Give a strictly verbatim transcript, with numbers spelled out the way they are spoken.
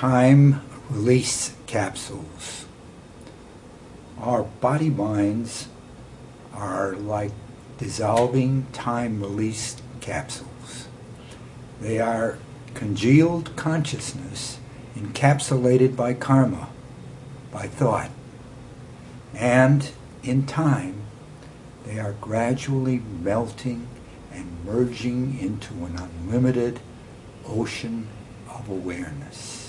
time release capsules. Our body minds are like dissolving time release capsules. They are congealed consciousness encapsulated by karma, by thought. And in time, they are gradually melting and merging into an unlimited ocean of awareness.